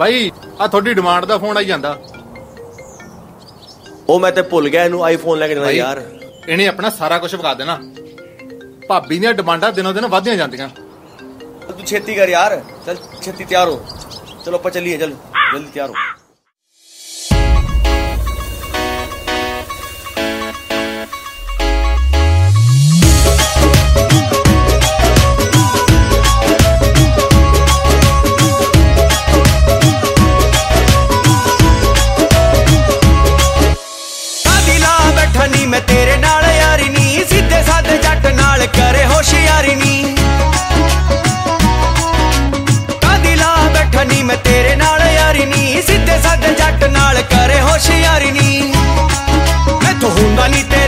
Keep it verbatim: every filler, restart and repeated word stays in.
ਬਾਈ ਆ ਤੁਹਾਡੀ ਡਿਮਾਂਡ ਦਾ ਫੋਨ ਆਈ ਜਾਂਦਾ। ਉਹ ਮੈਂ ਤੇ ਭੁੱਲ ਗਿਆ ਇਹਨੂੰ ਆਈਫੋਨ ਲੈ ਕੇ ਜਾਣਾ ਯਾਰ। ਇਹਨੇ ਆਪਣਾ ਸਾਰਾ ਕੁਝ ਵਿਖਾ ਦੇਣਾ। ਭਾਬੀ ਦੀਆਂ ਡਿਮਾਂਡਾਂ ਦਿਨੋਂ ਦਿਨ ਵਧਦੀਆਂ ਜਾਂਦੀਆਂ। ਤੂੰ ਛੇਤੀ ਕਰ ਯਾਰ, ਚੱਲ ਛੇਤੀ ਤਿਆਰ ਹੋ। ਚਲੋ ਆਪਾਂ ਚੱਲੀਏ, ਚੱਲ ਜਲਦੀ ਤਿਆਰ ਹੋ। ਨੀ ਮੈਂ ਤੇਰੇ ਨਾਲ ਯਾਰੀ ਨੀ, ਸਿੱਧੇ ਸਾਦੇ ਜੱਟ ਨਾਲ ਕਰੇ ਹੋਸ਼ਿਆਰੀ ਨੀ। ਕਾਦੀ ਲਾ ਬੈਠਾ ਨੀ ਮੈਂ ਤੇਰੇ ਨਾਲ ਯਾਰੀ ਨੀ, ਸਿੱਧੇ ਸਾਦੇ ਜੱਟ ਨਾਲ ਕਰੇ ਹੋਸ਼ਿਆਰੀ ਨੀ। ਮੈਥੋਂ ਹੁੰਦਾ ਨੀ ਤੇ